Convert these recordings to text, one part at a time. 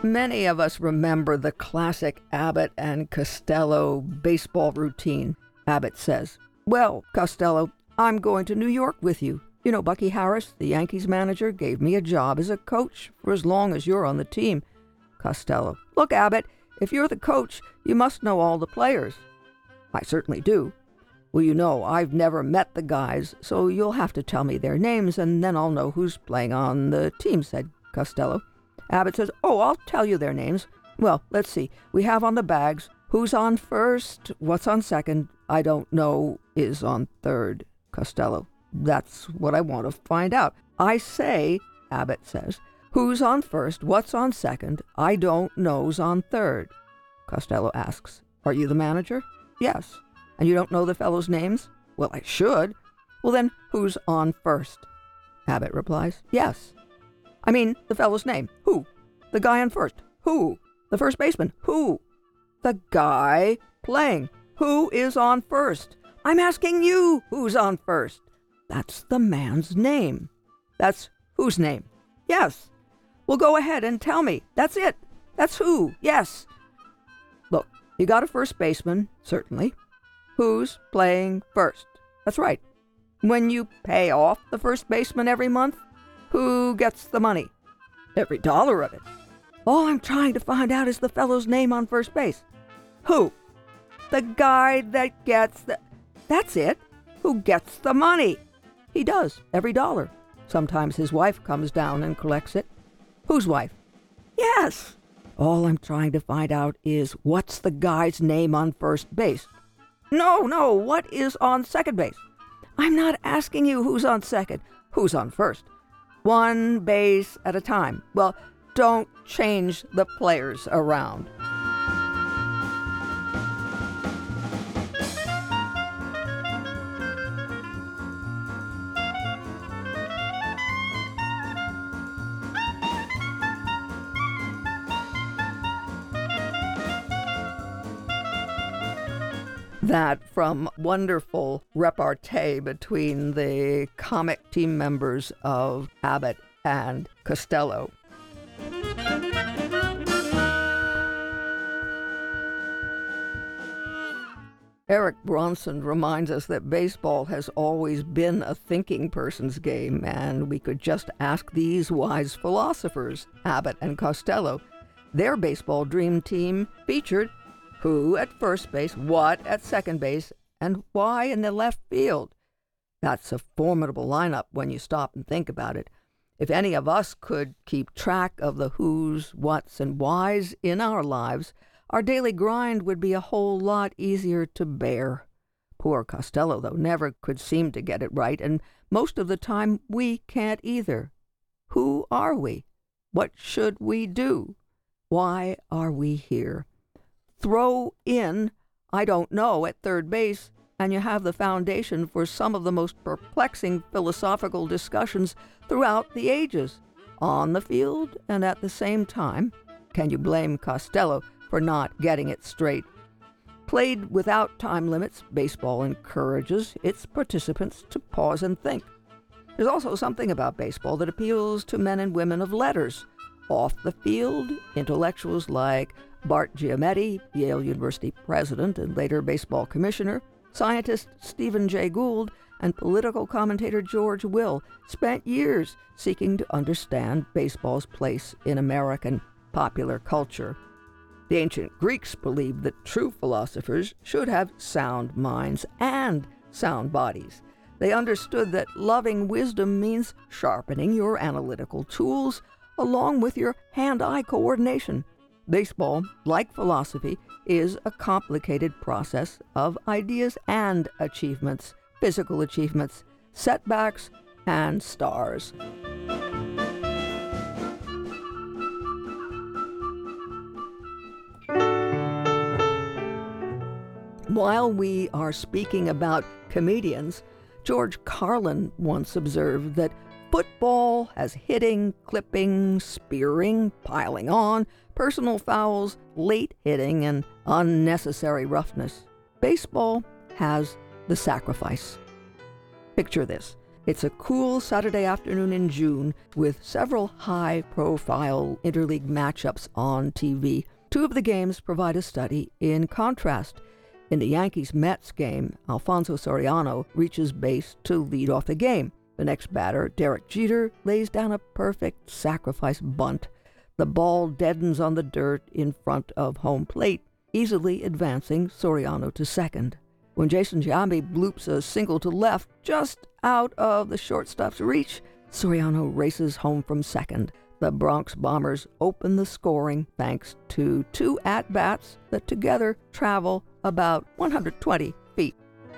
Many of us remember the classic Abbott and Costello baseball routine. Abbott says, "Well, Costello, I'm going to New York with you. You know, Bucky Harris, the Yankees manager, gave me a job as a coach for as long as you're on the team." Costello, "Look, Abbott, if you're the coach, you must know all the players." "I certainly do." "Well, you know, I've never met the guys, so you'll have to tell me their names, and then I'll know who's playing on the team," said Costello. Abbott says, "Oh, I'll tell you their names. Well, let's see. We have on the bags, who's on first, what's on second, I don't know, is on third." Costello, "That's what I want to find out." "I say," Abbott says, "who's on first, what's on second, I don't know's on third." Costello asks, "Are you the manager?" "Yes." "And you don't know the fellows' names?" "Well, I should." "Well, then, who's on first?" Abbott replies, "Yes." "I mean, the fellow's name. Who? The guy on first. Who? The first baseman. Who? The guy playing. Who is on first?" "I'm asking you who's on first." "That's the man's name." "That's whose name?" "Yes." "Well, go ahead and tell me. That's it. That's who. Yes." "Look, you got a first baseman, certainly. Who's playing first?" "That's right." "When you pay off the first baseman every month, who gets the money?" "Every dollar of it." "All I'm trying to find out is the fellow's name on first base." "Who?" "The guy that gets the..." "That's it. Who gets the money?" "He does, every dollar. Sometimes his wife comes down and collects it." "Whose wife?" "Yes." "All I'm trying to find out is what's the guy's name on first base." No, what is on second base?" "I'm not asking you who's on second. Who's on first?" "One base at a time." "Well, don't change the players around." That from wonderful repartee between the comic team members of Abbott and Costello. Eric Bronson reminds us that baseball has always been a thinking person's game, and we could just ask these wise philosophers, Abbott and Costello. Their baseball dream team featured who at first base, what at second base, and why in the left field. That's a formidable lineup when you stop and think about it. If any of us could keep track of the who's, what's, and why's in our lives, our daily grind would be a whole lot easier to bear. Poor Costello, though, never could seem to get it right, and most of the time we can't either. Who are we? What should we do? Why are we here? Throw in, I don't know, at third base, and you have the foundation for some of the most perplexing philosophical discussions throughout the ages, on the field and at the same time. Can you blame Costello for not getting it straight? Played without time limits, baseball encourages its participants to pause and think. There's also something about baseball that appeals to men and women of letters. Off the field, intellectuals like Bart Giametti, Yale University president and later baseball commissioner, scientist Stephen Jay Gould, and political commentator George Will spent years seeking to understand baseball's place in American popular culture. The ancient Greeks believed that true philosophers should have sound minds and sound bodies. They understood that loving wisdom means sharpening your analytical tools along with your hand-eye coordination. Baseball, like philosophy, is a complicated process of ideas and achievements, physical achievements, setbacks, and stars. While we are speaking about comedians, George Carlin once observed that football has hitting, clipping, spearing, piling on, personal fouls, late hitting, and unnecessary roughness. Baseball has the sacrifice. Picture this. It's a cool Saturday afternoon in June with several high-profile interleague matchups on TV. Two of the games provide a study in contrast. In the Yankees-Mets game, Alfonso Soriano reaches base to lead off the game. The next batter, Derek Jeter, lays down a perfect sacrifice bunt. The ball deadens on the dirt in front of home plate, easily advancing Soriano to second. When Jason Giambi bloops a single to left, just out of the shortstop's reach, Soriano races home from second. The Bronx Bombers open the scoring thanks to two at-bats that together travel about 120 feet.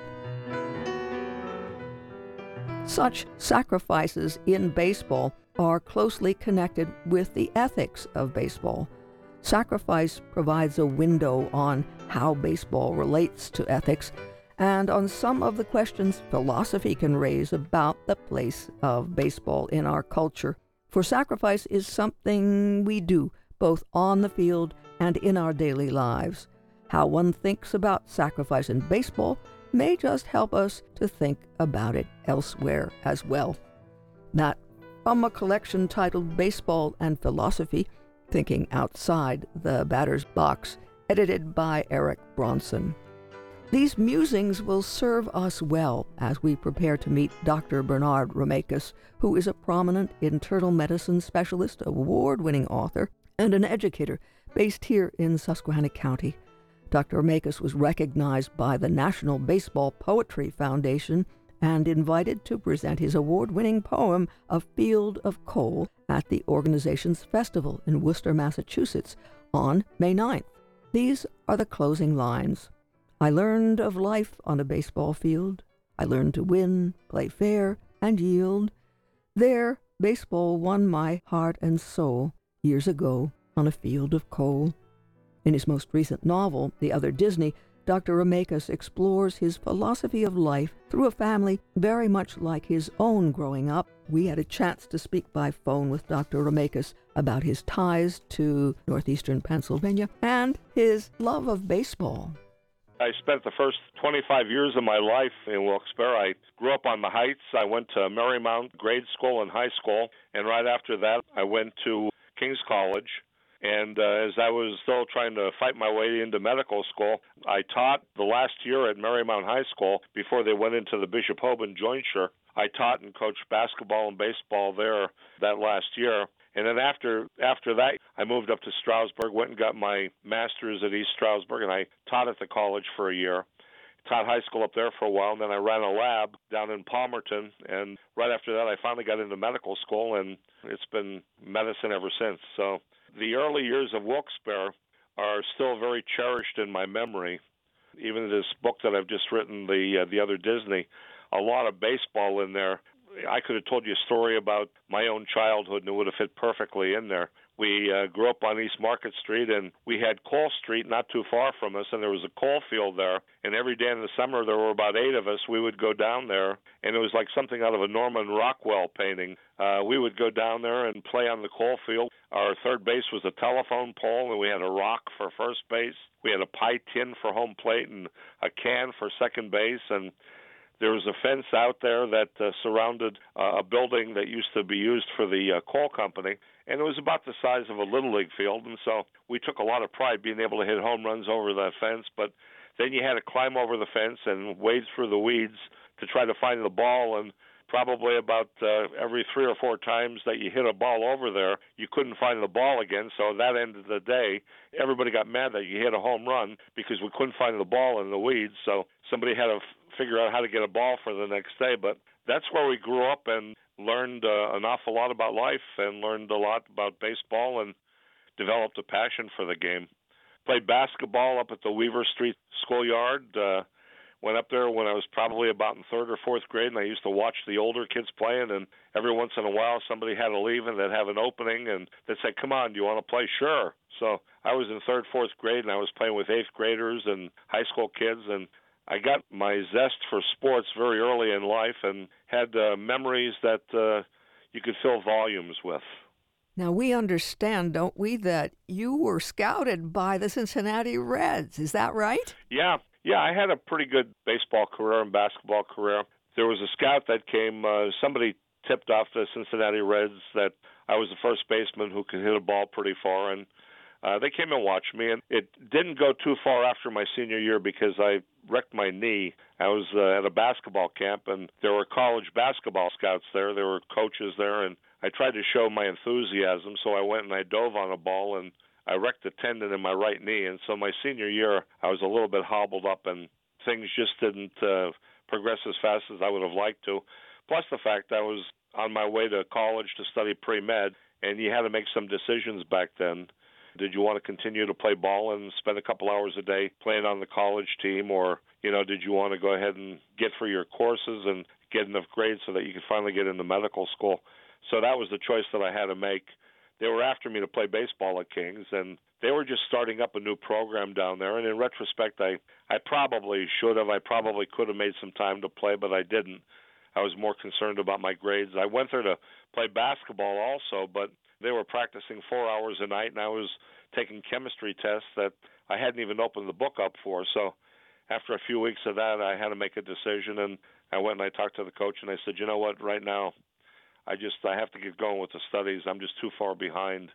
Such sacrifices in baseball are closely connected with the ethics of baseball. Sacrifice provides a window on how baseball relates to ethics and on some of the questions philosophy can raise about the place of baseball in our culture. For sacrifice is something we do both on the field and in our daily lives. How one thinks about sacrifice in baseball may just help us to think about it elsewhere as well. That from a collection titled Baseball and Philosophy, Thinking Outside the Batter's Box, edited by Eric Bronson. These musings will serve us well as we prepare to meet Dr. Bernard Romeikis, who is a prominent internal medicine specialist, award-winning author, and an educator based here in Susquehanna County. Dr. Romeikis was recognized by the National Baseball Poetry Foundation and invited to present his award-winning poem, A Field of Coal, at the organization's festival in Worcester, Massachusetts, on May 9th. These are the closing lines. I learned of life on a baseball field. I learned to win, play fair, and yield. There, baseball won my heart and soul years ago on a field of coal. In his most recent novel, The Other Disney, Dr. Romeikis explores his philosophy of life through a family very much like his own growing up. We had a chance to speak by phone with Dr. Romeikis about his ties to northeastern Pennsylvania and his love of baseball. I spent the first 25 years of my life in Wilkes-Barre. I grew up on the Heights. I went to Marymount grade school and high school, and right after that, I went to King's College. And as I was still trying to fight my way into medical school, I taught the last year at Marymount High School before they went into the Bishop Hoban jointure. I taught and coached basketball and baseball there that last year. And then after that, I moved up to Stroudsburg, went and got my master's at East Stroudsburg, and I taught at the college for a year. Taught high school up there for a while, and then I ran a lab down in Palmerton. And right after that, I finally got into medical school, and it's been medicine ever since. So the early years of Wilkes-Barre are still very cherished in my memory. Even this book that I've just written, The Other Disney, a lot of baseball in there. I could have told you a story about my own childhood, and it would have fit perfectly in there. We grew up on East Market Street, and we had Coal Street not too far from us, and there was a coal field there. And every day in the summer, there were about 8 of us. We would go down there, and it was like something out of a Norman Rockwell painting. We would go down there and play on the coal field. Our third base was a telephone pole, and we had a rock for first base. We had a pie tin for home plate and a can for second base, and there was a fence out there that surrounded a building that used to be used for the coal company, and it was about the size of a Little League field, and so we took a lot of pride being able to hit home runs over that fence, but then you had to climb over the fence and wade through the weeds to try to find the ball, and probably about every 3 or 4 times that you hit a ball over there, you couldn't find the ball again, so that ended the day. Everybody got mad that you hit a home run because we couldn't find the ball in the weeds, so somebody had to figure out how to get a ball for the next day. But that's where we grew up and learned an awful lot about life and learned a lot about baseball and developed a passion for the game. Played basketball up at the Weaver Street schoolyard. Went up there when I was probably about in 3rd or 4th grade, and I used to watch the older kids playing, and every once in a while somebody had to leave and they'd have an opening, and they'd say, come on, do you want to play? Sure. So I was in 3rd, 4th grade, and I was playing with 8th graders and high school kids, and I got my zest for sports very early in life and had memories that you could fill volumes with. Now, we understand, don't we, that you were scouted by the Cincinnati Reds. Is that right? Yeah, I had a pretty good baseball career and basketball career. There was a scout scout that came, somebody tipped off the Cincinnati Reds that I was the first baseman who could hit a ball pretty far, and they came and watched me. And it didn't go too far after my senior year because I wrecked my knee. I was at a basketball camp, and there were college basketball scouts there. There were coaches there, and I tried to show my enthusiasm, so I went and I dove on a ball, and I wrecked a tendon in my right knee. And so my senior year, I was a little bit hobbled up, and things just didn't progress as fast as I would have liked to. Plus the fact I was on my way to college to study pre-med, and you had to make some decisions back then. Did you want to continue to play ball and spend a couple hours a day playing on the college team, or, did you want to go ahead and get through your courses and get enough grades so that you could finally get into medical school? So that was the choice that I had to make. They were after me to play baseball at Kings, and they were just starting up a new program down there. And in retrospect, I probably should have. I probably could have made some time to play, but I didn't. I was more concerned about my grades. I went there to play basketball also, but they were practicing 4 hours a night, and I was taking chemistry tests that I hadn't even opened the book up for. So after a few weeks of that, I had to make a decision, and I went and I talked to the coach, and I said, you know what, right now, I have to get going with the studies. I'm just too far behind.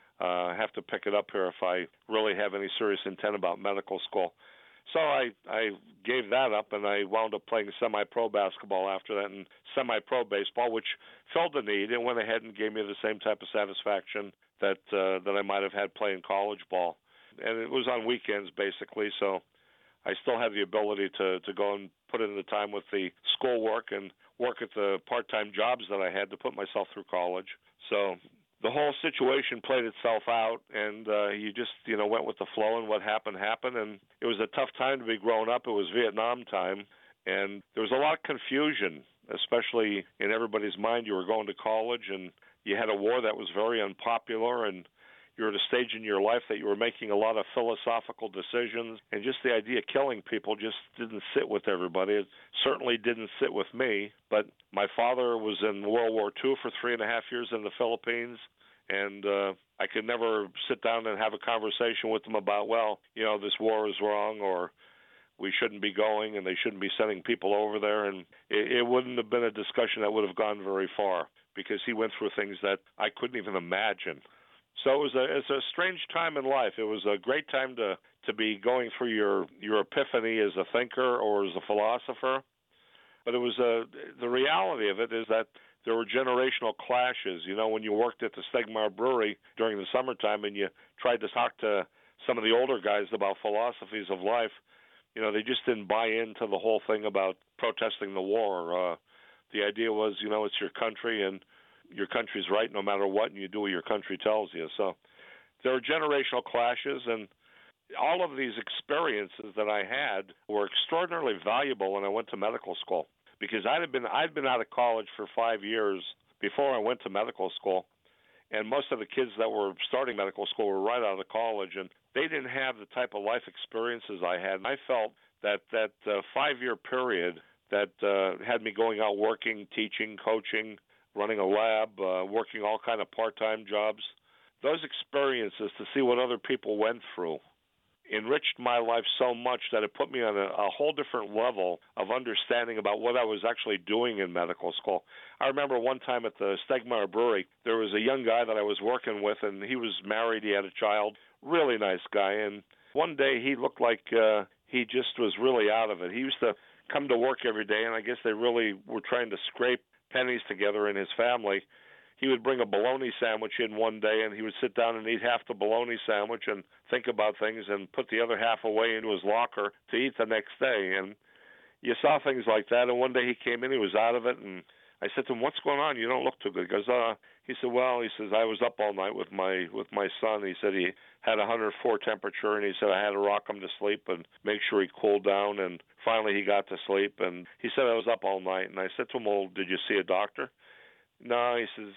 I have to pick it up here if I really have any serious intent about medical school. So I gave that up, and I wound up playing semi-pro basketball after that and semi-pro baseball, which filled the need and went ahead and gave me the same type of satisfaction that I might have had playing college ball. And it was on weekends, basically, so I still have the ability to go and put in the time with the schoolwork and work at the part-time jobs that I had to put myself through college. So the whole situation played itself out, and you just, went with the flow, and what happened, and it was a tough time to be growing up. It was Vietnam time, and there was a lot of confusion, especially in everybody's mind. You were going to college, and you had a war that was very unpopular, and you were at a stage in your life that you were making a lot of philosophical decisions, and just the idea of killing people just didn't sit with everybody. It certainly didn't sit with me, but my father was in World War II for 3.5 years in the Philippines, and I could never sit down and have a conversation with him about, this war is wrong, or we shouldn't be going, and they shouldn't be sending people over there, and it wouldn't have been a discussion that would have gone very far, because he went through things that I couldn't even imagine. So it's a strange time in life. It was a great time to be going through your epiphany as a thinker or as a philosopher. But it was the reality of it is that there were generational clashes. When you worked at the Stegmaier Brewery during the summertime and you tried to talk to some of the older guys about philosophies of life, they just didn't buy into the whole thing about protesting the war. The idea was, it's your country, and your country's right no matter what, and you do what your country tells you. So there are generational clashes, and all of these experiences that I had were extraordinarily valuable when I went to medical school, because I'd been out of college for 5 years before I went to medical school, and most of the kids that were starting medical school were right out of college, and they didn't have the type of life experiences I had. And I felt that 5-year period that had me going out working, teaching, coaching, running a lab, working all kind of part-time jobs, those experiences to see what other people went through enriched my life so much that it put me on a whole different level of understanding about what I was actually doing in medical school. I remember one time at the Stegmaier Brewery, there was a young guy that I was working with, and he was married, he had a child, really nice guy, and one day he looked like he just was really out of it. He used to come to work every day, and I guess they really were trying to scrape pennies together in his family. He would bring a bologna sandwich in one day, and he would sit down and eat half the bologna sandwich and think about things and put the other half away into his locker to eat the next day. And you saw things like that, and one day he came in, he was out of it, and I said to him, "What's going on? You don't look too good." He goes, he said, "Well," he says, "I was up all night with my son." He said he had 104 temperature, and he said I had to rock him to sleep and make sure he cooled down, and finally he got to sleep, and he said I was up all night. And I said to him, "Well, did you see a doctor?" "No," he says,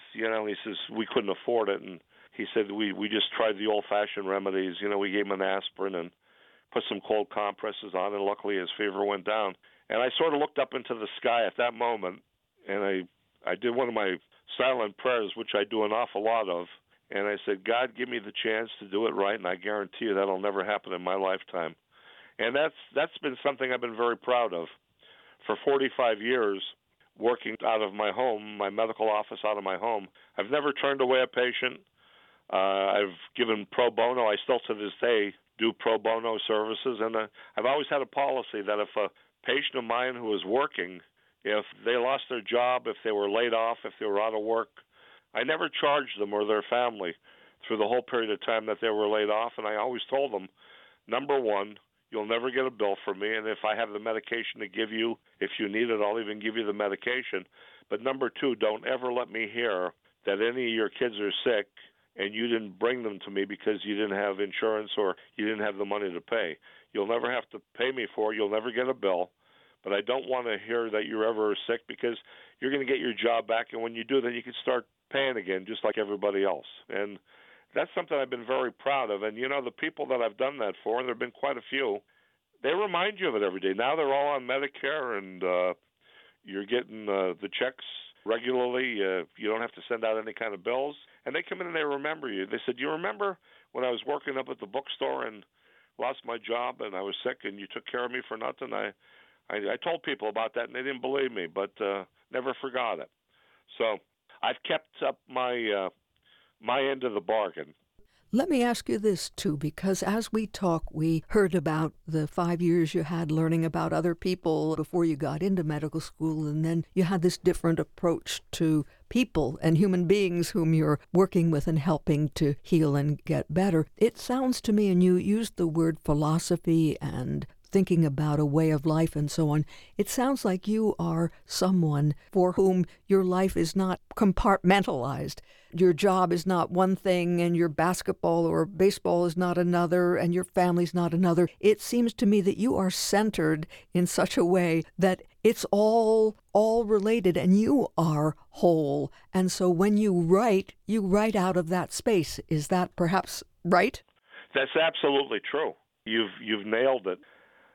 "we couldn't afford it." And he said, we just tried the old-fashioned remedies. We gave him an aspirin and put some cold compresses on, and luckily his fever went down. And I sort of looked up into the sky at that moment, and I did one of my silent prayers, which I do an awful lot of, and I said, "God, give me the chance to do it right, and I guarantee you that'll never happen in my lifetime." And that's been something I've been very proud of. For 45 years, working out of my home, my medical office out of my home. I've never turned away a patient. I've given pro bono. I still to this day do pro bono services, and I've always had a policy that if a patient of mine who was working, if they lost their job, if they were laid off, if they were out of work, I never charged them or their family through the whole period of time that they were laid off. And I always told them, number one, you'll never get a bill from me, and if I have the medication to give you, if you need it, I'll even give you the medication. But number two, don't ever let me hear that any of your kids are sick and you didn't bring them to me because you didn't have insurance or you didn't have the money to pay. You'll never have to pay me for it. You'll never get a bill. But I don't want to hear that you're ever sick, because you're going to get your job back, and when you do, then you can start paying again just like everybody else. And that's something I've been very proud of. And, the people that I've done that for, and there have been quite a few, they remind you of it every day. Now they're all on Medicare, and you're getting the checks regularly. You don't have to send out any kind of bills. And they come in and they remember you. They said, you remember when I was working up at the bookstore and lost my job and I was sick and you took care of me for nothing? I told people about that and they didn't believe me, but never forgot it. So I've kept up my end of the bargain. Let me ask you this, too, because as we talk, we heard about the 5 years you had learning about other people before you got into medical school, and then you had this different approach to people and human beings whom you're working with and helping to heal and get better. It sounds to me, and you used the word philosophy and thinking about a way of life and so on, it sounds like you are someone for whom your life is not compartmentalized. Your job is not one thing, and your basketball or baseball is not another, and your family's not another. It seems to me that you are centered in such a way that it's all related, and you are whole. And so when you write out of that space. Is that perhaps right? That's absolutely true. You've nailed it.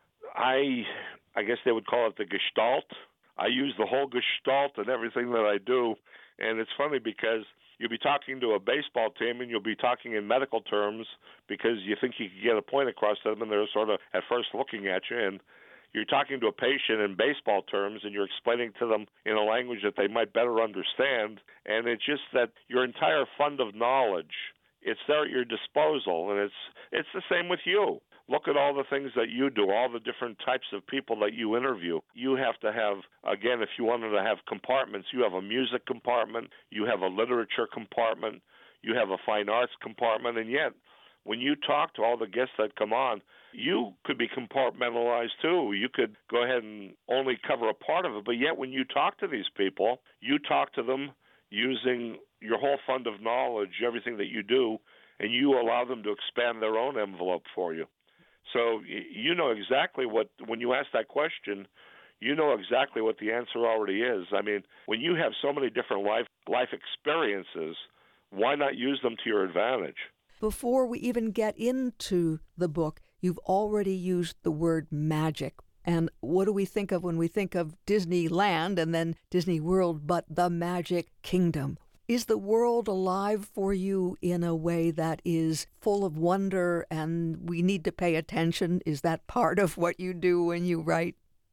I guess they would call it the gestalt. I use the whole gestalt in everything that I do. And it's funny because you'll be talking to a baseball team and you'll be talking in medical terms because you think you can get a point across to them, and they're sort of at first looking at you. And you're talking to a patient in baseball terms and you're explaining to them in a language that they might better understand. And it's just that your entire fund of knowledge, it's there at your disposal. And it's the same with you. Look at all the things that you do, all the different types of people that you interview. You have to have, again, if you wanted to have compartments, you have a music compartment, you have a literature compartment, you have a fine arts compartment, and yet when you talk to all the guests that come on, you could be compartmentalized too. You could go ahead and only cover a part of it, but yet when you talk to these people, you talk to them using your whole fund of knowledge, everything that you do, and you allow them to expand their own envelope for you. So you know exactly when you ask that question, you know exactly what the answer already is. I mean, when you have so many different life experiences, why not use them to your advantage? Before we even get into the book, you've already used the word magic. And what do we think of when we think of Disneyland and then Disney World, but the Magic Kingdom? Is the world alive for you in a way that is full of wonder and we need to pay attention? Is that part of what you do when you write?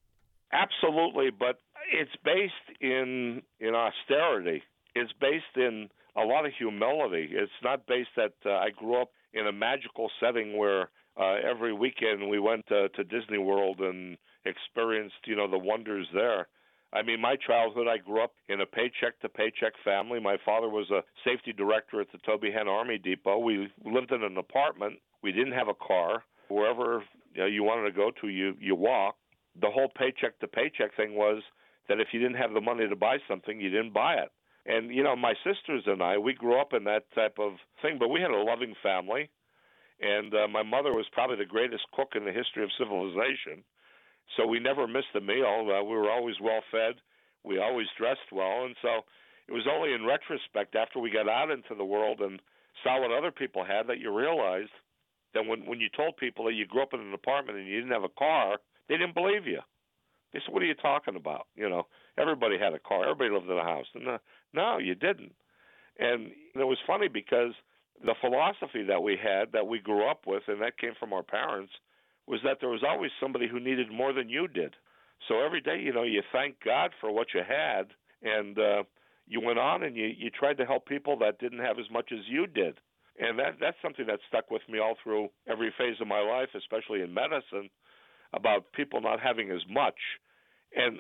Absolutely, but it's based in austerity. It's based in a lot of humility. It's not based that I grew up in a magical setting where every weekend we went to Disney World and experienced, the wonders there. I mean, my childhood, I grew up in a paycheck-to-paycheck family. My father was a safety director at the Toby Hen Army Depot. We lived in an apartment. We didn't have a car. Wherever you wanted to go to, you walked. The whole paycheck-to-paycheck thing was that if you didn't have the money to buy something, you didn't buy it. And, my sisters and I, we grew up in that type of thing, but we had a loving family. And my mother was probably the greatest cook in the history of civilization. So we never missed a meal. We were always well-fed. We always dressed well. And so it was only in retrospect, after we got out into the world and saw what other people had, that you realized that when you told people that you grew up in an apartment and you didn't have a car, they didn't believe you. They said, what are you talking about? Everybody had a car. Everybody lived in a house. And no, you didn't. And it was funny because the philosophy that we had, that we grew up with, and that came from our parents, was that there was always somebody who needed more than you did. So every day, you thank God for what you had, and you went on and you tried to help people that didn't have as much as you did. And that's something that stuck with me all through every phase of my life, especially in medicine, about people not having as much. And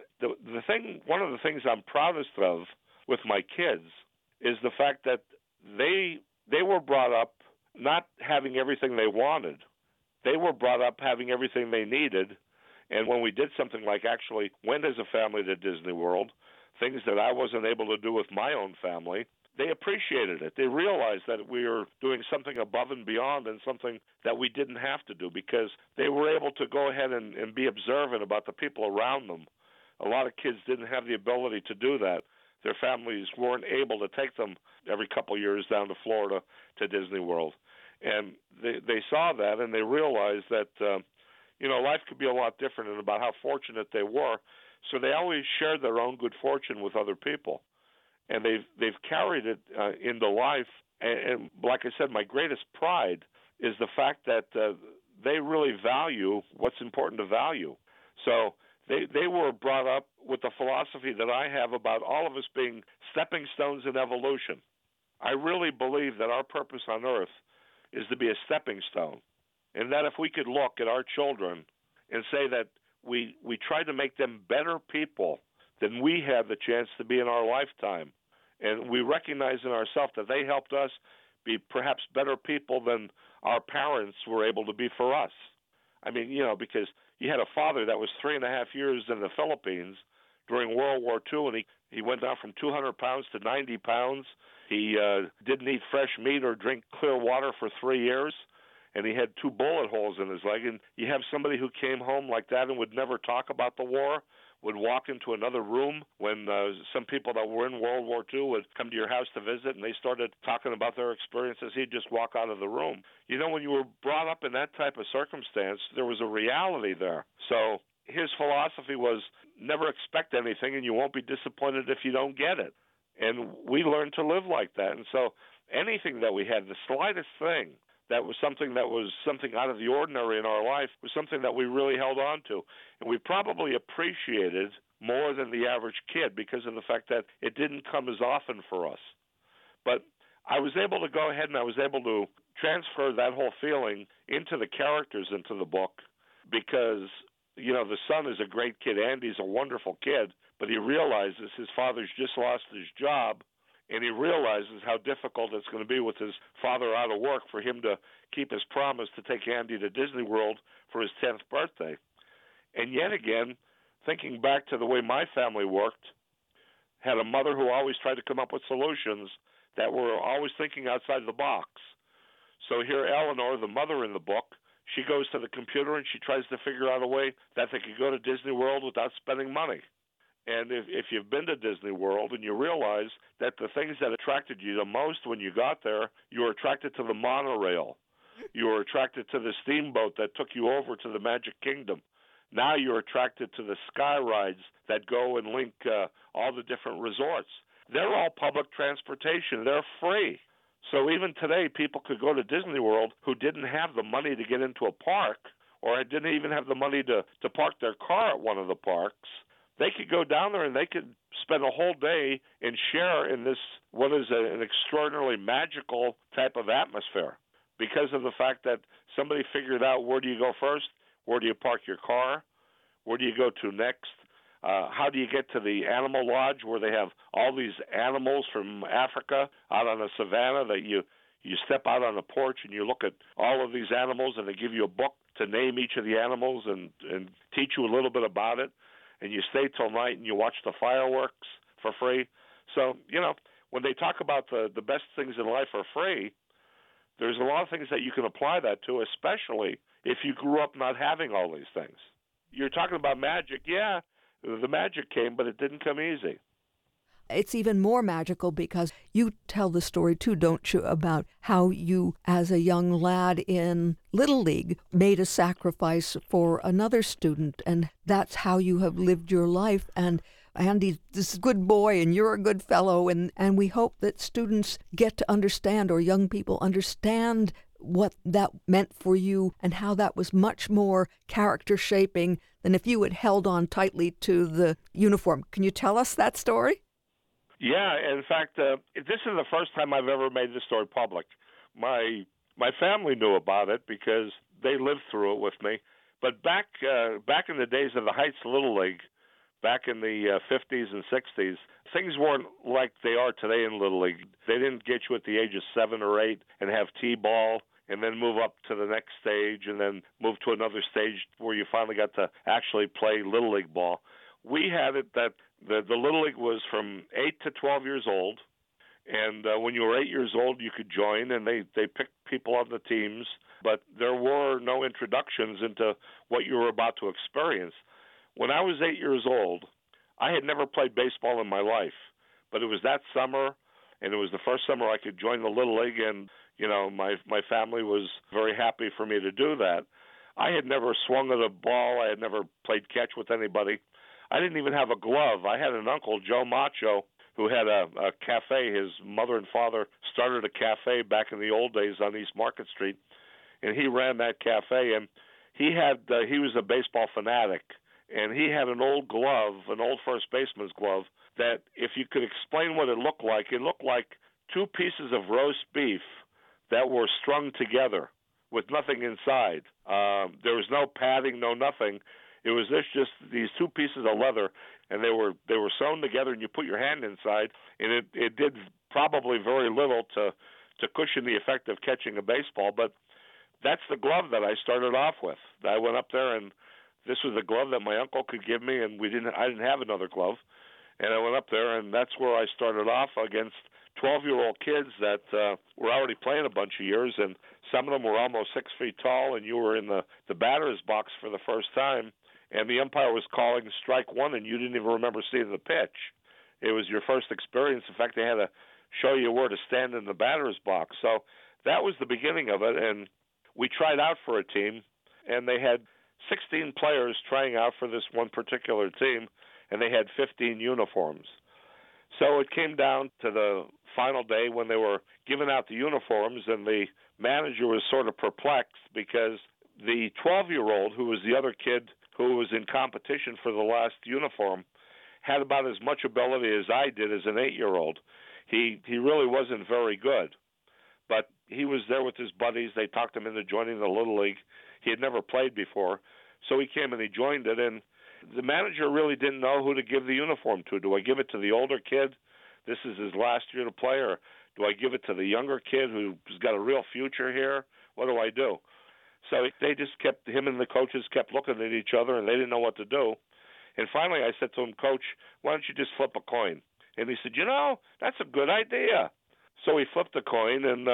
one of the things I'm proudest of with my kids is the fact that they were brought up not having everything they wanted. They were brought up having everything they needed. And when we did something like actually went as a family to Disney World, things that I wasn't able to do with my own family, they appreciated it. They realized that we were doing something above and beyond and something that we didn't have to do, because they were able to go ahead and be observant about the people around them. A lot of kids didn't have the ability to do that. Their families weren't able to take them every couple of years down to Florida to Disney World. And they saw that, and they realized that life could be a lot different, and about how fortunate they were. So they always shared their own good fortune with other people, and they've carried it into life. And like I said, my greatest pride is the fact that they really value what's important to value. So they were brought up with the philosophy that I have about all of us being stepping stones in evolution. I really believe that our purpose on earth is to be a stepping stone, and that if we could look at our children and say that we try to make them better people than we had the chance to be in our lifetime, and we recognize in ourselves that they helped us be perhaps better people than our parents were able to be for us. I mean, because you had a father that was 3.5 years in the Philippines during World War II, and he went down from 200 pounds to 90 pounds. He didn't eat fresh meat or drink clear water for 3 years, and he had 2 bullet holes in his leg. And you have somebody who came home like that and would never talk about the war, would walk into another room when some people that were in World War II would come to your house to visit, and they started talking about their experiences. He'd just walk out of the room. When you were brought up in that type of circumstance, there was a reality there. So his philosophy was never expect anything, and you won't be disappointed if you don't get it. And we learned to live like that. And so anything that we had, the slightest thing that was something out of the ordinary in our life, was something that we really held on to. And we probably appreciated more than the average kid because of the fact that it didn't come as often for us. But I was able to go ahead and I was able to transfer that whole feeling into the characters into the book, because the son is a great kid. Andy's a wonderful kid, but he realizes his father's just lost his job, and he realizes how difficult it's going to be with his father out of work for him to keep his promise to take Andy to Disney World for his 10th birthday. And yet again, thinking back to the way my family worked, had a mother who always tried to come up with solutions that were always thinking outside the box. So here Eleanor, the mother in the book, she goes to the computer and she tries to figure out a way that they could go to Disney World without spending money. And if you've been to Disney World and you realize that the things that attracted you the most when you got there, you were attracted to the monorail. You were attracted to the steamboat that took you over to the Magic Kingdom. Now you're attracted to the sky rides that go and link all the different resorts. They're all public transportation. They're free. So even today, people could go to Disney World who didn't have the money to get into a park, or didn't even have the money to park their car at one of the parks. They could go down there and they could spend a whole day and share in this, what is an extraordinarily magical type of atmosphere, because of the fact that somebody figured out, where do you go first? Where do you park your car? Where do you go to next? How do you get to the animal lodge where they have all these animals from Africa out on the savannah that you step out on the porch and you look at all of these animals, and they give you a book to name each of the animals and teach you a little bit about it. And you stay till night and you watch the fireworks for free. So, when they talk about the best things in life are free, there's a lot of things that you can apply that to, especially if you grew up not having all these things. You're talking about magic. Yeah, the magic came, but it didn't come easy. It's even more magical because you tell the story too, don't you, about how you, as a young lad in Little League, made a sacrifice for another student, and that's how you have lived your life. And Andy's this good boy, and you're a good fellow, and we hope that students get to understand, or young people understand, what that meant for you and how that was much more character shaping than if you had held on tightly to the uniform. Can you tell us that story? Yeah, in fact, this is the first time I've ever made this story public. My family knew about it because they lived through it with me. But back in the days of the Heights Little League, back in the 50s and 60s, things weren't like they are today in Little League. They didn't get you at the age of 7 or 8 and have T-ball and then move up to the next stage and then move to another stage where you finally got to actually play Little League ball. We had it that the Little League was from 8 to 12 years old, and when you were 8 years old, you could join, and they picked people on the teams, but there were no introductions into what you were about to experience. When I was 8 years old, I had never played baseball in my life, but it was that summer, and it was the first summer I could join the Little League, and my family was very happy for me to do that. I had never swung at a ball. I had never played catch with anybody. I didn't even have a glove. I had an uncle, Joe Macho, who had a cafe. His mother and father started a cafe back in the old days on East Market Street, and he ran that cafe. And he was a baseball fanatic, and he had an old glove, an old first baseman's glove, that if you could explain what it looked like two pieces of roast beef that were strung together with nothing inside. There was no padding, no nothing. It was just these two pieces of leather, and they were sewn together, and you put your hand inside, and it did probably very little to cushion the effect of catching a baseball. But that's the glove that I started off with. I went up there, and this was the glove that my uncle could give me, and I didn't have another glove. And I went up there, and that's where I started off against 12-year-old kids that were already playing a bunch of years, and some of them were almost 6 feet tall, and you were in the batter's box for the first time, and the umpire was calling strike one, and you didn't even remember seeing the pitch. It was your first experience. In fact, they had to show you where to stand in the batter's box. So that was the beginning of it, and we tried out for a team, and they had 16 players trying out for this one particular team, and they had 15 uniforms. So it came down to the final day when they were giving out the uniforms, and the manager was sort of perplexed because the 12-year-old, who was the other kid who was in competition for the last uniform, had about as much ability as I did as an 8-year-old. He really wasn't very good, but he was there with his buddies. They talked him into joining the Little League. He had never played before, so he came and he joined it, and the manager really didn't know who to give the uniform to. Do I give it to the older kid? This is his last year to play, or do I give it to the younger kid who's got a real future here? What do I do? So they just him and the coaches kept looking at each other, and they didn't know what to do. And finally I said to him, Coach, why don't you just flip a coin? And he said, that's a good idea. So he flipped a coin, and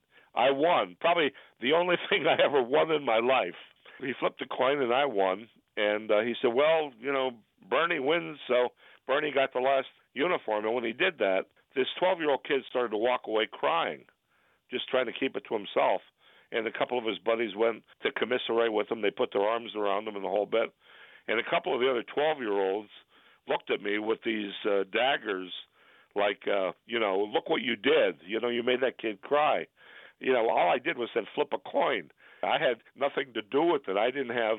I won. Probably the only thing I ever won in my life. He flipped a coin, and I won. And he said, well, Bernie wins, so Bernie got the last uniform. And when he did that, this 12-year-old kid started to walk away crying, just trying to keep it to himself. And a couple of his buddies went to commiserate with him. They put their arms around him and the whole bit. And a couple of the other 12-year-olds looked at me with these daggers like, look what you did. You made that kid cry. All I did was said flip a coin. I had nothing to do with it. I didn't have,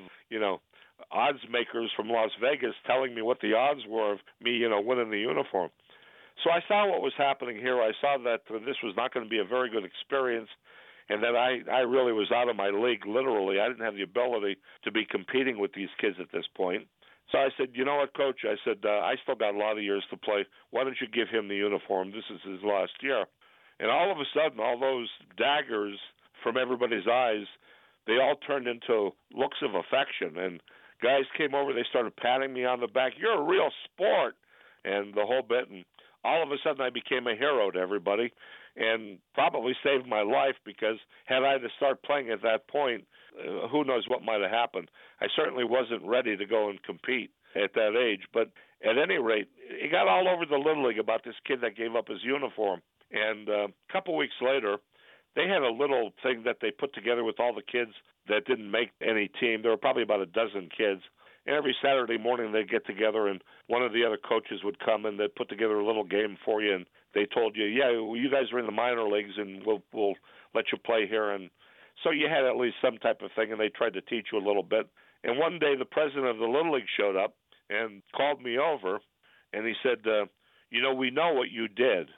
odds makers from Las Vegas telling me what the odds were of me, winning the uniform. So I saw what was happening here. I saw that this was not going to be a very good experience, and that I really was out of my league, literally. I didn't have the ability to be competing with these kids at this point. So I said, you know what, Coach? I said, I still got a lot of years to play. Why don't you give him the uniform? This is his last year. And all of a sudden, all those daggers from everybody's eyes, they all turned into looks of affection. And guys came over, they started patting me on the back. You're a real sport, and the whole bit. And all of a sudden, I became a hero to everybody, and probably saved my life, because had I to start playing at that point, who knows what might have happened. I certainly wasn't ready to go and compete at that age. But at any rate, it got all over the Little League about this kid that gave up his uniform. And a couple weeks later, they had a little thing that they put together with all the kids that didn't make any team. There were probably about a dozen kids. And every Saturday morning they'd get together, and one of the other coaches would come, and they'd put together a little game for you. And they told you, yeah, you guys are in the minor leagues, and we'll let you play here. And So you had at least some type of thing, and they tried to teach you a little bit. And one day the president of the Little League showed up and called me over, and he said, we know what you did.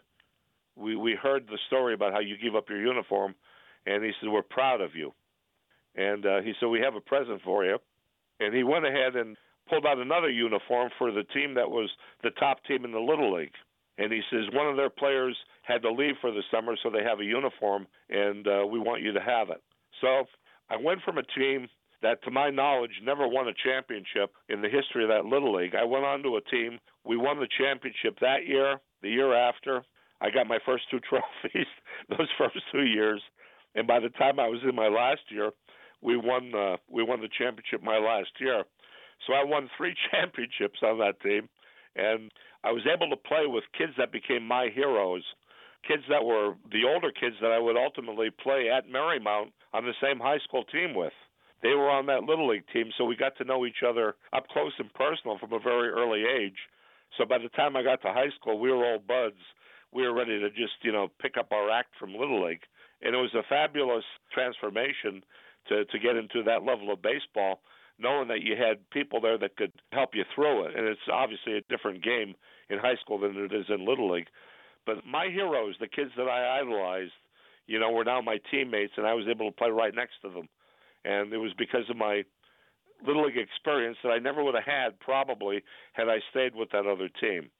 We heard the story about how you gave up your uniform, and he said, we're proud of you. And he said, we have a present for you. And he went ahead and pulled out another uniform for the team that was the top team in the Little League. And he says, one of their players had to leave for the summer, so they have a uniform, and we want you to have it. So I went from a team that, to my knowledge, never won a championship in the history of that Little League. I went on to a team. We won the championship that year, the year after. I got my first 2 trophies those first 2 years. And by the time I was in my last year, we won the championship my last year. So I won 3 championships on that team. And I was able to play with kids that became my heroes, kids that were the older kids that I would ultimately play at Marymount on the same high school team with. They were on that Little League team, so we got to know each other up close and personal from a very early age. So by the time I got to high school, we were old buds. We were ready to just, pick up our act from Little League. And it was a fabulous transformation to get into that level of baseball, knowing that you had people there that could help you through it. And it's obviously a different game in high school than it is in Little League. But my heroes, the kids that I idolized, were now my teammates, and I was able to play right next to them. And it was because of my Little League experience that I never would have had probably had I stayed with that other team.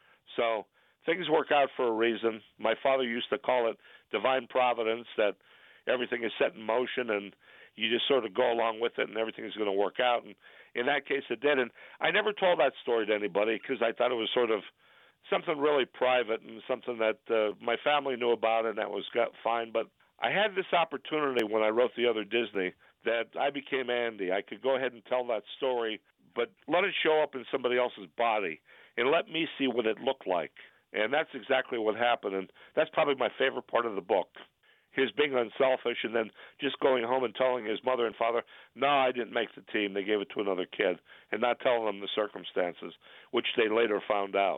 So things work out for a reason. My father used to call it divine providence, that everything is set in motion and you just sort of go along with it and everything is going to work out. And in that case, it did. And I never told that story to anybody because I thought it was sort of something really private and something that my family knew about, and that was fine. But I had this opportunity when I wrote The Other Disney that I became Andy. I could go ahead and tell that story, but let it show up in somebody else's body and let me see what it looked like. And that's exactly what happened, and that's probably my favorite part of the book. His being unselfish and then just going home and telling his mother and father, no, I didn't make the team, they gave it to another kid, and not telling them the circumstances, which they later found out.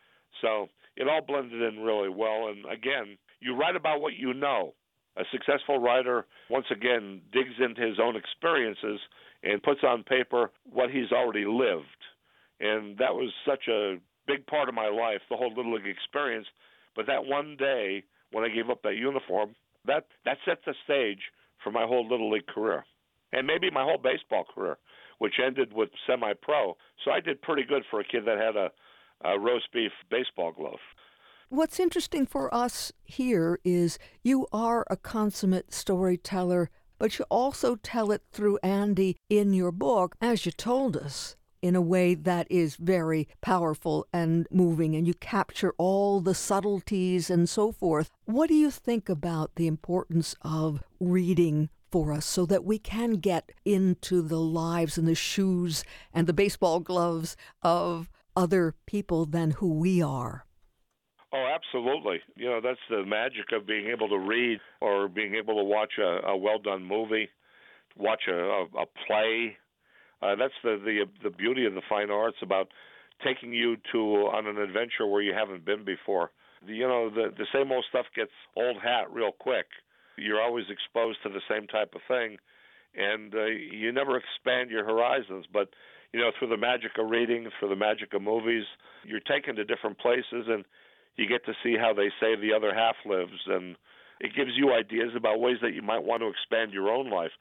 So it all blended in really well, and again, you write about what you know. A successful writer, once again, digs into his own experiences and puts on paper what he's already lived. And that was such a big part of my life, the whole Little League experience. But that one day when I gave up that uniform, that set the stage for my whole Little League career. And maybe my whole baseball career, which ended with semi-pro. So I did pretty good for a kid that had a roast beef baseball glove. What's interesting for us here is you are a consummate storyteller, but you also tell it through Andy in your book, as you told us, in a way that is very powerful and moving, and you capture all the subtleties and so forth. What do you think about the importance of reading for us so that we can get into the lives and the shoes and the baseball gloves of other people than who we are? Oh, absolutely. That's the magic of being able to read or being able to watch a well-done movie, watch a play. That's the beauty of the fine arts, about taking you on an adventure where you haven't been before. The same old stuff gets old hat real quick. You're always exposed to the same type of thing, and you never expand your horizons. But through the magic of reading, through the magic of movies, you're taken to different places, and you get to see how they say the other half lives, and it gives you ideas about ways that you might want to expand your own life.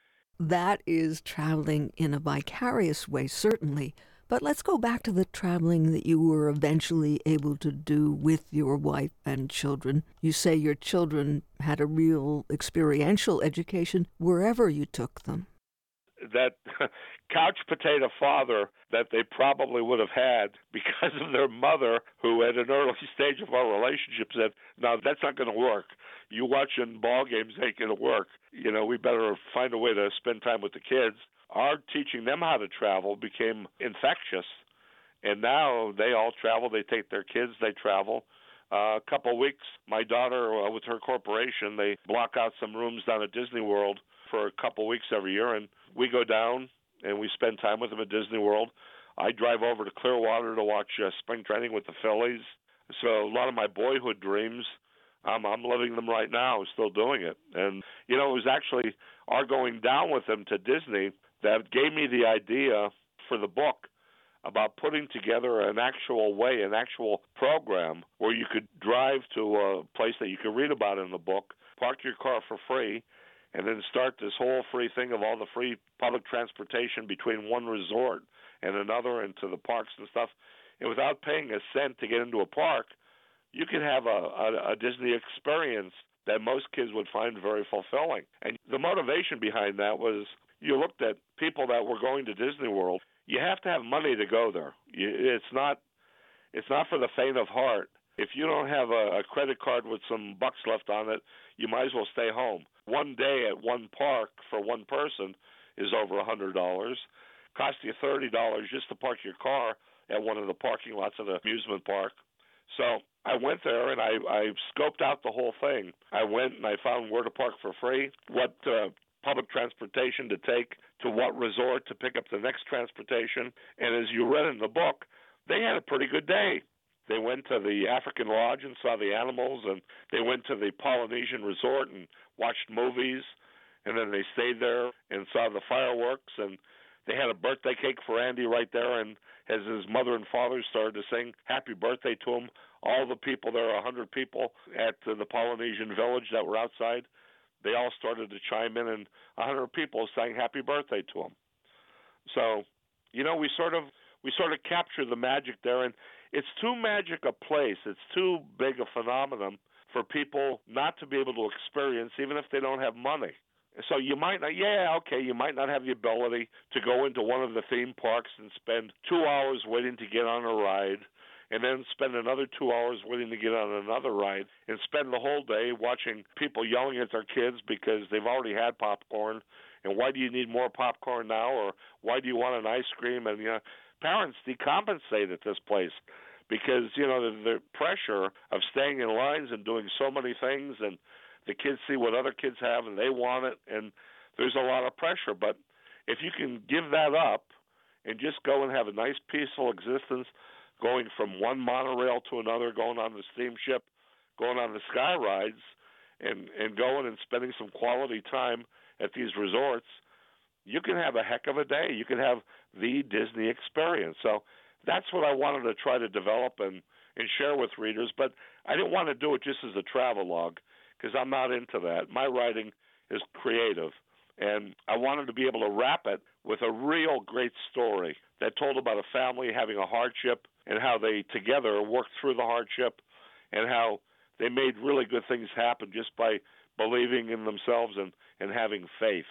That is traveling in a vicarious way, certainly. But let's go back to the traveling that you were eventually able to do with your wife and children. You say your children had a real experiential education wherever you took them. That couch potato father that they probably would have had because of their mother, who at an early stage of our relationship said, no, that's not going to work. You watching ball games ain't going to work. We better find a way to spend time with the kids. Our teaching them how to travel became infectious, and now they all travel. They take their kids, they travel. A couple of weeks, my daughter, with her corporation, they block out some rooms down at Disney World for a couple of weeks every year, and we go down and we spend time with them at Disney World. I drive over to Clearwater to watch spring training with the Phillies. So a lot of my boyhood dreams I'm living them right now, still doing it. And, it was actually our going down with them to Disney that gave me the idea for the book about putting together an actual program where you could drive to a place that you could read about in the book, park your car for free, and then start this whole free thing of all the free public transportation between one resort and another and to the parks and stuff. And without paying a cent to get into a park, you could have a Disney experience that most kids would find very fulfilling. And the motivation behind that was you looked at people that were going to Disney World. You have to have money to go there. It's not for the faint of heart. If you don't have a credit card with some bucks left on it, you might as well stay home. One day at one park for one person is over $100. Cost you $30 just to park your car at one of the parking lots of the amusement park. So I went there and I scoped out the whole thing. I went and I found where to park for free, what public transportation to take to what resort to pick up the next transportation. And as you read in the book, they had a pretty good day. They went to the African Lodge and saw the animals, and they went to the Polynesian Resort and watched movies, and then they stayed there and saw the fireworks, and they had a birthday cake for Andy right there, and as his mother and father started to sing happy birthday to him, all the people there, 100 people at the Polynesian village that were outside, they all started to chime in, and 100 people sang happy birthday to him. So, we sort of capture the magic there, and it's too magic a place. It's too big a phenomenon for people not to be able to experience, even if they don't have money. So you might not, you might not have the ability to go into one of the theme parks and spend 2 hours waiting to get on a ride, and then spend another 2 hours waiting to get on another ride, and spend the whole day watching people yelling at their kids because they've already had popcorn, and why do you need more popcorn now, or why do you want an ice cream? And parents decompensate at this place because, the pressure of staying in lines and doing so many things, and the kids see what other kids have and they want it, and there's a lot of pressure. But if you can give that up and just go and have a nice, peaceful existence, going from one monorail to another, going on the steamship, going on the sky rides, and going and spending some quality time at these resorts, you can have a heck of a day. You can have the Disney experience. So that's what I wanted to try to develop and share with readers. But I didn't want to do it just as a travelogue because I'm not into that. My writing is creative, and I wanted to be able to wrap it with a real great story that told about a family having a hardship and how they together worked through the hardship and how they made really good things happen just by believing in themselves and having faith.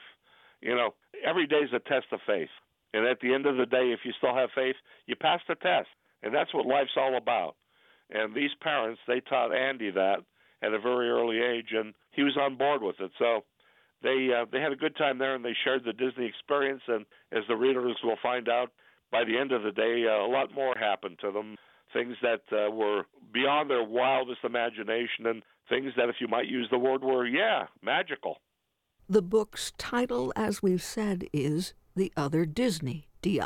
Every day is a test of faith. And at the end of the day, if you still have faith, you pass the test. And that's what life's all about. And these parents, they taught Andy that at a very early age, and he was on board with it. So they had a good time there, and they shared the Disney experience. And as the readers will find out, by the end of the day, a lot more happened to them, things that were beyond their wildest imagination, and things that, if you might use the word, were, magical. The book's title, as we've said, is The Other Disney,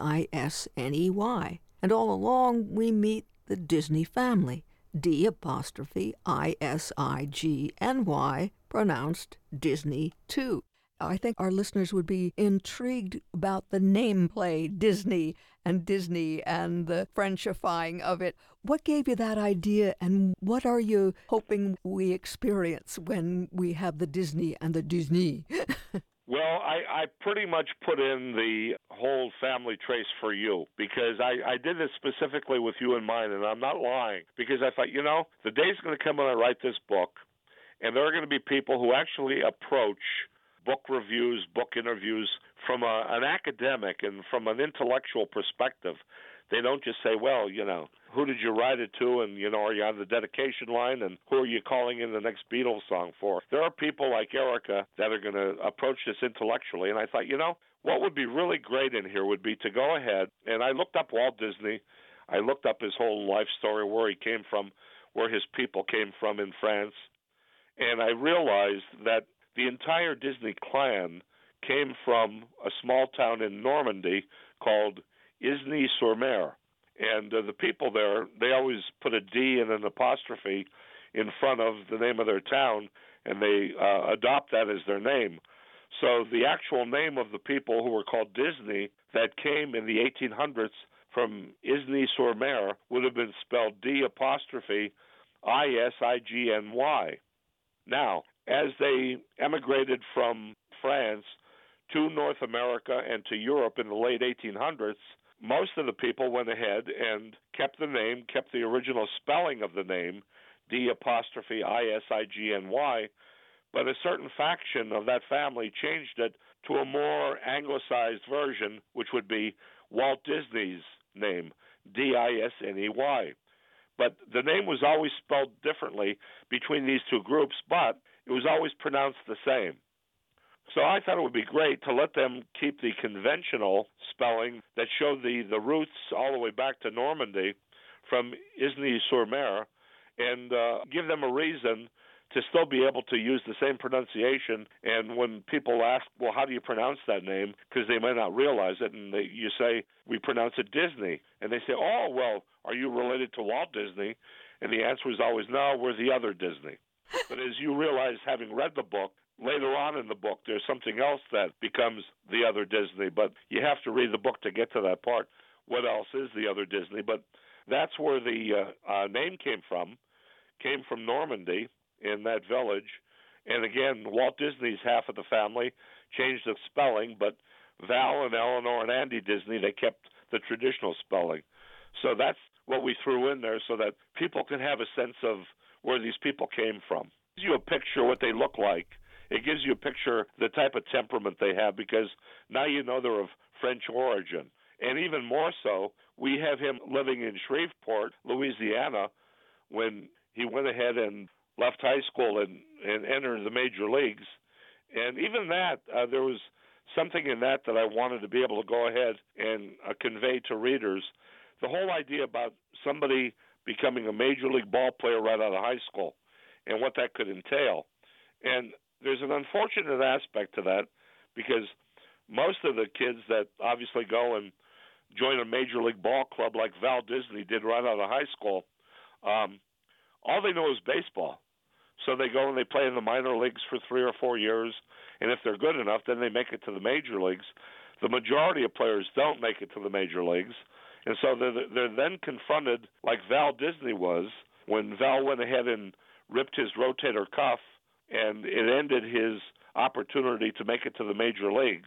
Disney. And all along, we meet the Disney family, D'-ISIGNY, pronounced Disney too. I think our listeners would be intrigued about the nameplay Disney and the Frenchifying of it. What gave you that idea, and what are you hoping we experience when we have the Disney and the Disney? Well, I pretty much put in the whole family trace for you because I did this specifically with you in mind, and I'm not lying, because I thought, the day's going to come when I write this book, and there are going to be people who actually approach book reviews, book interviews from an academic and from an intellectual perspective. They don't just say, well, who did you write it to, and, are you on the dedication line, and who are you calling in the next Beatles song for? There are people like Erica that are going to approach this intellectually, and I thought, what would be really great in here would be to go ahead, and I looked up Walt Disney. I looked up his whole life story, where he came from, where his people came from in France, and I realized that the entire Disney clan came from a small town in Normandy called Isny-sur-Mer. And the people there, they always put a D and an apostrophe in front of the name of their town, and they adopt that as their name. So the actual name of the people who were called Disney that came in the 1800s from Isny-sur-Mer would have been spelled D''Isigny. Now, as they emigrated from France to North America and to Europe in the late 1800s, most of the people went ahead and kept the name, kept the original spelling of the name, D''Isigny, but a certain faction of that family changed it to a more anglicized version, which would be Walt Disney's name, Disney. But the name was always spelled differently between these two groups, but it was always pronounced the same. So I thought it would be great to let them keep the conventional spelling that showed the roots all the way back to Normandy from Isny-sur-Mer, and give them a reason to still be able to use the same pronunciation. And when people ask, well, how do you pronounce that name? Because they might not realize it, and you say, we pronounce it Disney. And they say, oh, well, are you related to Walt Disney? And the answer is always, no, we're the other Disney. But as you realize, having read the book, later on in the book, there's something else that becomes the other Disney. But you have to read the book to get to that part. What else is the other Disney? But that's where the name came from Normandy, in that village. And again, Walt Disney's half of the family changed the spelling, but Val and Eleanor and Andy Disney, they kept the traditional spelling. So that's what we threw in there so that people can have a sense of where these people came from. It gives you a picture what they look like. It gives you a picture the type of temperament they have, because now you know they're of French origin. And even more so, we have him living in Shreveport, Louisiana, when he went ahead and left high school and entered the major leagues. And even that, there was something in that I wanted to be able to go ahead and convey to readers. The whole idea about somebody becoming a major league ball player right out of high school and what that could entail. And there's an unfortunate aspect to that, because most of the kids that obviously go and join a major league ball club like Val Disney did right out of high school, all they know is baseball. So they go and they play in the minor leagues for 3 or 4 years, and if they're good enough, then they make it to the major leagues. The majority of players don't make it to the major leagues, and so they're then confronted, like Val Disney was, when Val went ahead and ripped his rotator cuff, and it ended his opportunity to make it to the major leagues.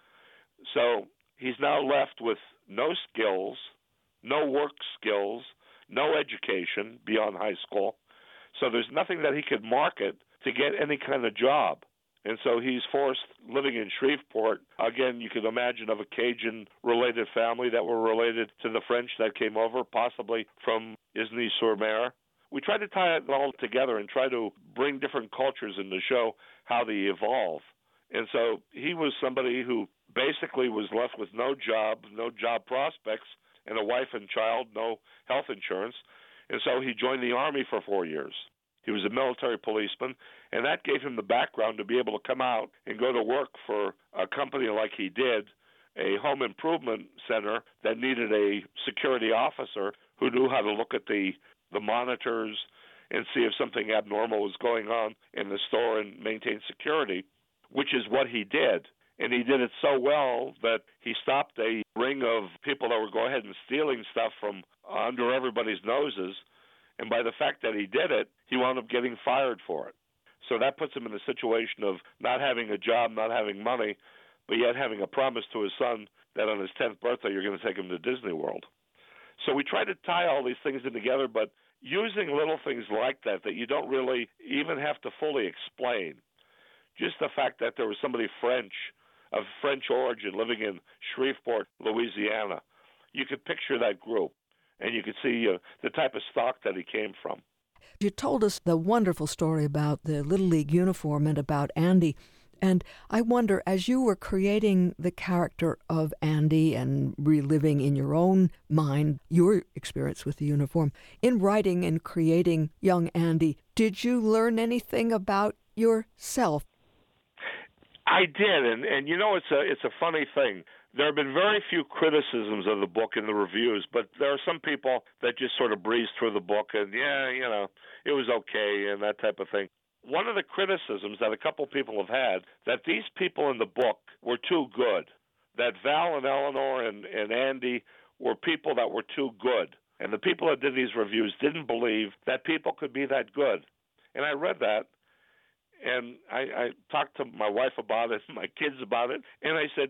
So he's now left with no skills, no work skills, no education beyond high school. So there's nothing that he could market to get any kind of job. And so he's forced, living in Shreveport, again, you could imagine of a Cajun-related family that were related to the French that came over, possibly from Isny-sur-Mer. We try to tie it all together and try to bring different cultures in to show how they evolve. And so he was somebody who basically was left with no job prospects, and a wife and child, no health insurance. And so he joined the Army for 4 years. He was a military policeman, and that gave him the background to be able to come out and go to work for a company like he did, a home improvement center that needed a security officer who knew how to look at the monitors and see if something abnormal was going on in the store and maintain security, which is what he did. And he did it so well that he stopped a ring of people that were going ahead and stealing stuff from under everybody's noses. And by the fact that he did it, he wound up getting fired for it. So that puts him in a situation of not having a job, not having money, but yet having a promise to his son that on his 10th birthday you're going to take him to Disney World. So we try to tie all these things in together, but using little things like that you don't really even have to fully explain. Just the fact that there was somebody of French origin living in Shreveport, Louisiana, you could picture that group, and you could see the type of stock that he came from. You told us the wonderful story about the Little League uniform and about Andy, and I wonder, as you were creating the character of Andy and reliving in your own mind your experience with the uniform, in writing and creating young Andy, did you learn anything about yourself? I did, and you know, it's a funny thing. There have been very few criticisms of the book in the reviews, but there are some people that just sort of breeze through the book and, it was okay and that type of thing. One of the criticisms that a couple people have had, that these people in the book were too good, that Val and Eleanor and Andy were people that were too good. And the people that did these reviews didn't believe that people could be that good. And I read that, and I talked to my wife about it, my kids about it, and I said,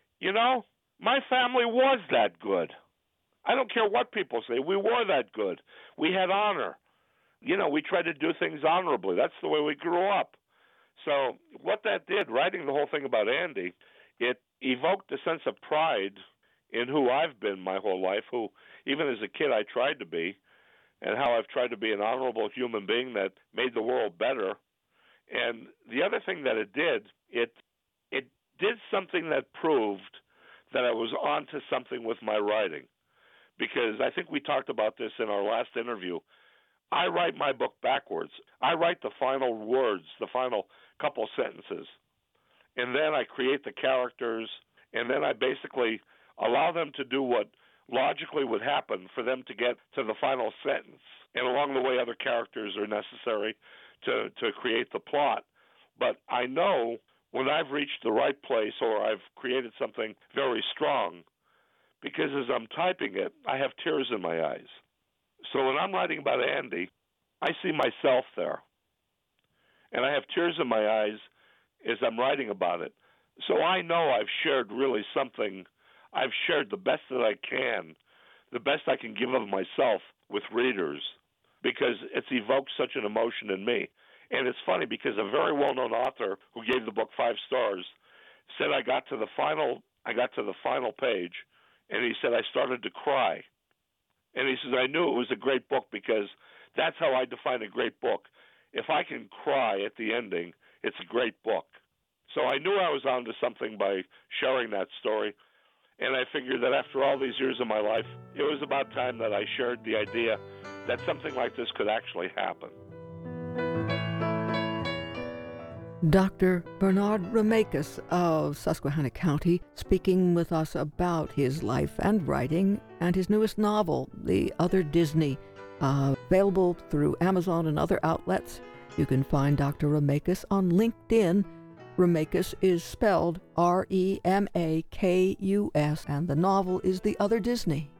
my family was that good. I don't care what people say. We were that good. We had honor. We tried to do things honorably. That's the way we grew up. So what that did, writing the whole thing about Andy, it evoked a sense of pride in who I've been my whole life, who even as a kid I tried to be, and how I've tried to be an honorable human being that made the world better. And the other thing that it did did something that proved that I was onto something with my writing. Because I think we talked about this in our last interview. I write my book backwards. I write the final words, the final couple sentences. And then I create the characters, and then I basically allow them to do what logically would happen for them to get to the final sentence. And along the way, other characters are necessary to create the plot. But I know when I've reached the right place or I've created something very strong, because as I'm typing it, I have tears in my eyes. So when I'm writing about Andy, I see myself there. And I have tears in my eyes as I'm writing about it. So I know I've shared really something. I've shared the best that I can, the best I can give of myself with readers, because it's evoked such an emotion in me. And it's funny because a very well-known author who gave the book 5 stars said I got to the final page, and he said I started to cry. And he says, I knew it was a great book because that's how I define a great book. If I can cry at the ending, it's a great book. So I knew I was onto something by sharing that story. And I figured that after all these years of my life, it was about time that I shared the idea that something like this could actually happen. Dr. Bernard Romeikis of Susquehanna County, speaking with us about his life and writing and his newest novel, The Other Disney, available through Amazon and other outlets. You can find Dr. Romeikis on LinkedIn. Romeikis is spelled Remakus, and the novel is The Other Disney.